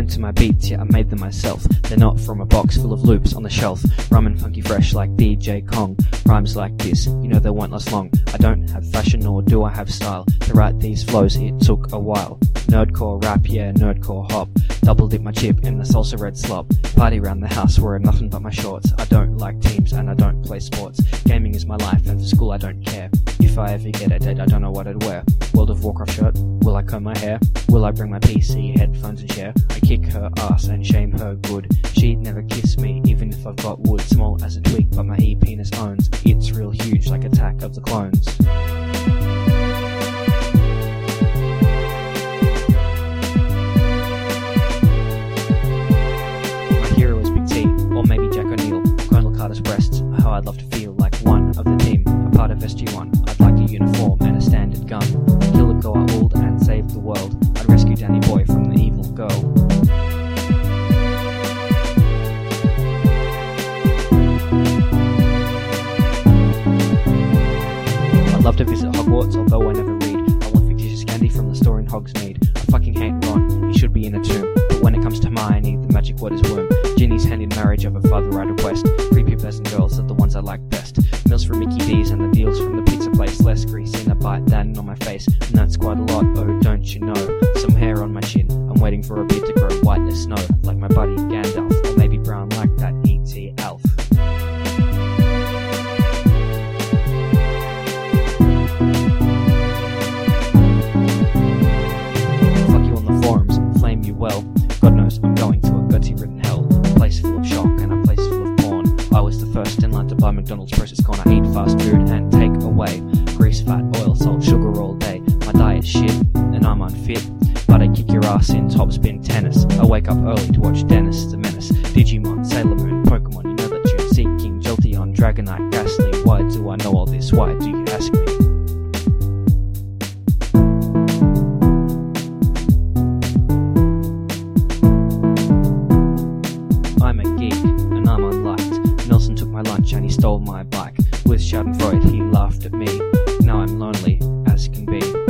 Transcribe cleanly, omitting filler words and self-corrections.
jamming to my beats, yeah, I made them myself. They're not from a box full of loops on the shelf. Rum and funky fresh like DJ Kong. Rhymes like this, you know they won't last long. I don't have fashion nor do I have style. To write these flows, it took a while. Nerdcore rap, yeah, nerdcore hop. Double dip my chip in the salsa red slop. Party around the house wearing nothing but my shorts. I don't like teams and I don't play sports. Gaming is my life and for school I don't care. If I ever get a date, I don't know what I'd wear. World of Warcraft shirt? Will I comb my hair? Will I bring my PC, headphones and share? I kick her ass and shame her good. She'd never kiss me, even if I've got wood. Small as a twig, but my e-penis owns. It's real huge, like Attack of the Clones. My hero is Big T, or maybe Jack O'Neill. Colonel Carter's breasts, how I'd love to feel like one of the team. A part of SG-1, I'd like a uniform and a standard gun. Kill a Goa'uld and save the world. I'd rescue Danny Boy from the evil girl. I'd love to visit Hogwarts, although I never read. I want fictitious candy from the store in Hogsmeade. I fucking hate Ron, he should be in a tomb. But when it comes to Hermione, the magic word is womb. Ginny's hand in marriage of her father I request. Creepy peasant girls are the ones I like best. Meals from Mickey D's and the deals from the pizza place. Less grease in a bite than on my face, and that's quite a lot, oh don't you know. Some hair on my chin, I'm waiting for a beard to grow white as snow. Like my buddy Gandalf, or maybe brown like that E.T. Alf. Flame you well. God knows I'm going to a gutsy-ridden hell. A place full of shock and a place full of porn. I was the first in line to buy McDonald's process corner. Eat fast food and take away grease, fat, oil, salt, sugar all day. My diet's shit and I'm unfit, but I kick your ass in topspin tennis. I wake up early to watch Dennis the Menace. Digimon, Sailor Moon, Pokemon, you know that tune. Seeking, Jolteon, Dragonite, Ghastly. Why do I know all this? Why do you ask me? I'm a geek, and I'm unliked. Nelson took my lunch and he stole my bike. With Schadenfreude, he laughed at me. Now I'm lonely as can be.